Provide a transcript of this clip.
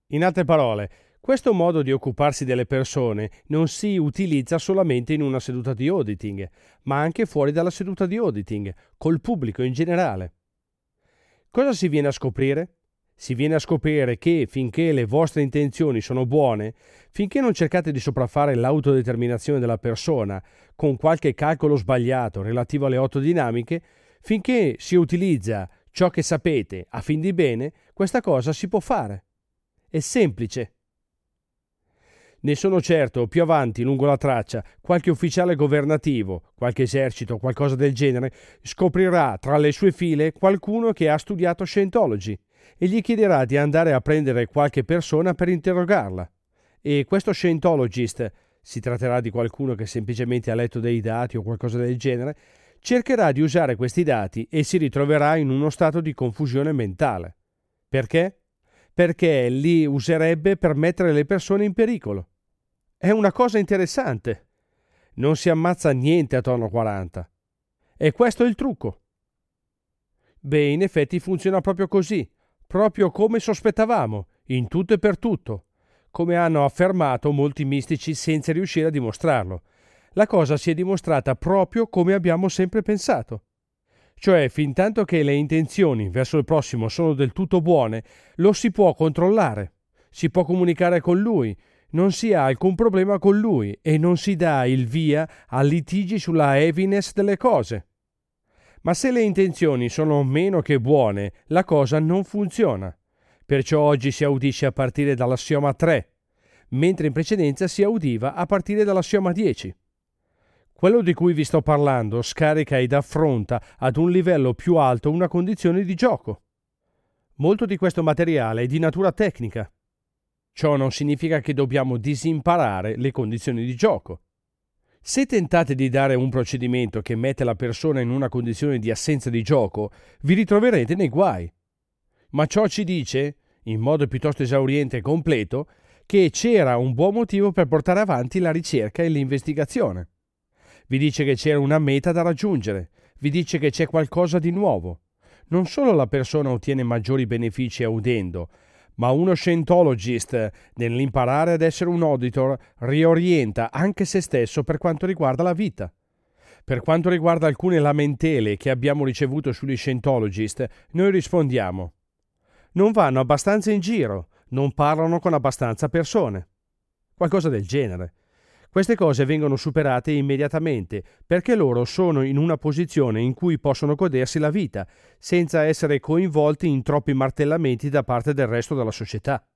In altre parole, questo modo di occuparsi delle persone non si utilizza solamente in una seduta di auditing, ma anche fuori dalla seduta di auditing, col pubblico in generale. Cosa si viene a scoprire? Si viene a scoprire che finché le vostre intenzioni sono buone, finché non cercate di sopraffare l'autodeterminazione della persona con qualche calcolo sbagliato relativo alle 8 dinamiche, finché si utilizza ciò che sapete a fin di bene, questa cosa si può fare. È semplice. Ne sono certo, più avanti, lungo la traccia, qualche ufficiale governativo, qualche esercito, qualcosa del genere, scoprirà tra le sue file qualcuno che ha studiato Scientology e gli chiederà di andare a prendere qualche persona per interrogarla. E questo Scientologist, si tratterà di qualcuno che semplicemente ha letto dei dati o qualcosa del genere, cercherà di usare questi dati e si ritroverà in uno stato di confusione mentale. Perché? Perché li userebbe per mettere le persone in pericolo. È una cosa interessante. Non si ammazza niente attorno a 40. E questo è il trucco. Beh, in effetti funziona proprio così, proprio come sospettavamo, in tutto e per tutto, come hanno affermato molti mistici senza riuscire a dimostrarlo. La cosa si è dimostrata proprio come abbiamo sempre pensato. Cioè, fintanto che le intenzioni verso il prossimo sono del tutto buone, lo si può controllare, si può comunicare con lui, non si ha alcun problema con lui e non si dà il via a litigi sulla heaviness delle cose. Ma se le intenzioni sono meno che buone, la cosa non funziona. Perciò oggi si audisce a partire dall'assioma 3, mentre in precedenza si udiva a partire dall'assioma 10. Quello di cui vi sto parlando scarica ed affronta ad un livello più alto una condizione di gioco. Molto di questo materiale è di natura tecnica. Ciò non significa che dobbiamo disimparare le condizioni di gioco. Se tentate di dare un procedimento che mette la persona in una condizione di assenza di gioco, vi ritroverete nei guai. Ma ciò ci dice, in modo piuttosto esauriente e completo, che c'era un buon motivo per portare avanti la ricerca e l'investigazione. Vi dice che c'era una meta da raggiungere, vi dice che c'è qualcosa di nuovo. Non solo la persona ottiene maggiori benefici audendo, ma uno Scientologist, nell'imparare ad essere un auditor, riorienta anche se stesso per quanto riguarda la vita. Per quanto riguarda alcune lamentele che abbiamo ricevuto sugli Scientologist, noi rispondiamo: non vanno abbastanza in giro, non parlano con abbastanza persone. Qualcosa del genere. Queste cose vengono superate immediatamente perché loro sono in una posizione in cui possono godersi la vita senza essere coinvolti in troppi martellamenti da parte del resto della società.